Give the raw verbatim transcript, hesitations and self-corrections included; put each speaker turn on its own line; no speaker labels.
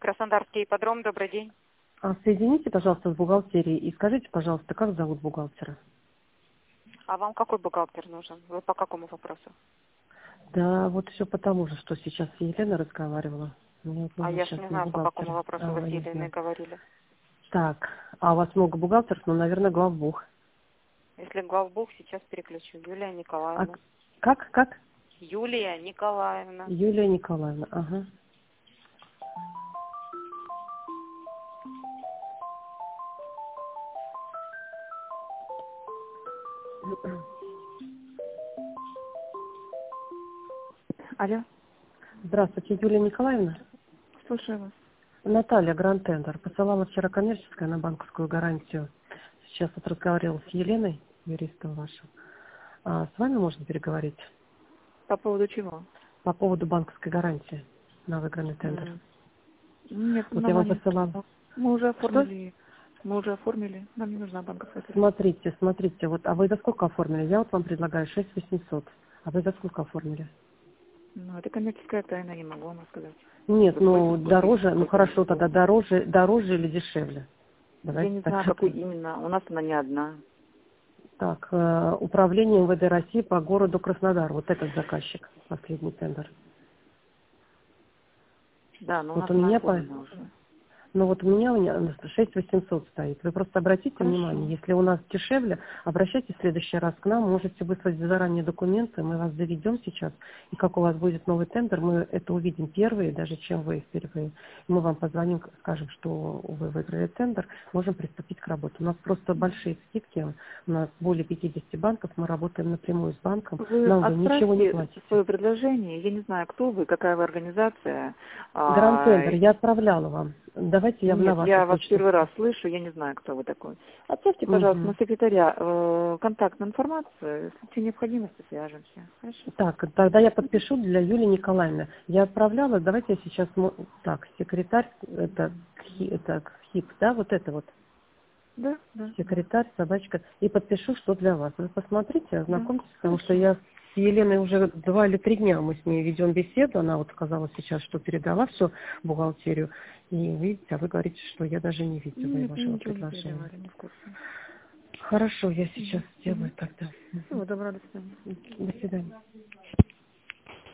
Краснодарский ипподром, добрый день.
А, соедините, пожалуйста, с бухгалтерией и скажите, пожалуйста, как зовут бухгалтера?
А вам какой бухгалтер нужен? Вы по какому вопросу?
Да, вот все потому же, что сейчас Елена разговаривала. Мне вот
А
нужно
я ж
сейчас
не
на
знаю, по
бухгалтера.
какому вопросу
А,
вы с
не
Еленой
знаю.
говорили.
Так, а у вас много бухгалтеров, ну, наверное, главбух.
Если главбух, сейчас переключу. Юлия
А
Николаевна.
как, как?
Юлия Николаевна.
Юлия Николаевна, ага.
Алло,
Здравствуйте, Юлия Николаевна.
слушаю вас.
Наталья Грантендер посылала вчера коммерческое на банковскую гарантию. Сейчас вот разговаривала с Еленой, юристом вашим. А с вами можно переговорить
По поводу чего?
по поводу банковской гарантии на выигранный тендер.
М, Нет,
Вот я вам
нам не
посылала.
нужно. Мы уже
Что?
оформили. Мы уже оформили. Нам не нужна банковская карта.
Смотрите, смотрите, вот, а вы за сколько оформили? Я вот вам предлагаю шесть восемьсот. А вы за сколько оформили?
Ну, это коммерческая тайна, не могу вам рассказать.
Нет,
Вы
ну
спросите,
дороже, ну
какой
хорошо,
коммерческой?
тогда дороже, дороже или дешевле?
Я
Давайте
не
так.
знаю, какой именно. У нас она не одна.
Так, э, управление эм вэ дэ России по городу Краснодар. Вот этот заказчик, последний тендер.
Да, но у
Вот
нас
у
она
меня по...
оформлена уже.
Ну вот у меня, у меня шесть восемьсот стоит. Вы просто обратите внимание,
Хорошо.
если у нас дешевле, обращайтесь в следующий раз к нам, можете выслать заранее документы, мы вас заведем сейчас, и как у вас будет новый тендер, мы это увидим первые, даже чем вы впервые. Мы вам позвоним, скажем, что вы выиграли тендер, можем приступить к работе. У нас просто большие скидки, у нас более пятидесяти банков, мы работаем напрямую с банком,
Вы
нам вы ничего не
отправьте
платите.
свое предложение. Я не знаю, кто вы, какая вы организация. А,
Гранд-тендер я отправляла вам. Давайте я на
Нет,
вашу
я вас
почту.
первый раз слышу, я не знаю, кто вы такой. Отправьте, пожалуйста, на
Мгм.
секретаря э, контактную информацию. В случае необходимости свяжемся. Хорошо?
Так, тогда я подпишу для Юлии Николаевны. Я отправляла, давайте я сейчас... мо- Так, секретарь, это, Хи- это ХИП, да, вот это вот.
Да, да, да,
Секретарь, собачка. И подпишу, что для вас. Вы посмотрите,
да.
ознакомьтесь, потому что
Хорошо.
я с Еленой уже два или три дня мы с ней ведем беседу. Она вот сказала сейчас, что передала все в бухгалтерию. И видите, а вы говорите, что я даже не видела
Нет, мы
вашего
ничего не
предложения.
передавали, не в курсе.
Хорошо, я сейчас
Мгм,
сделаю
мгм.
тогда. Мгм.
Всего доброго, до свидания.
До свидания.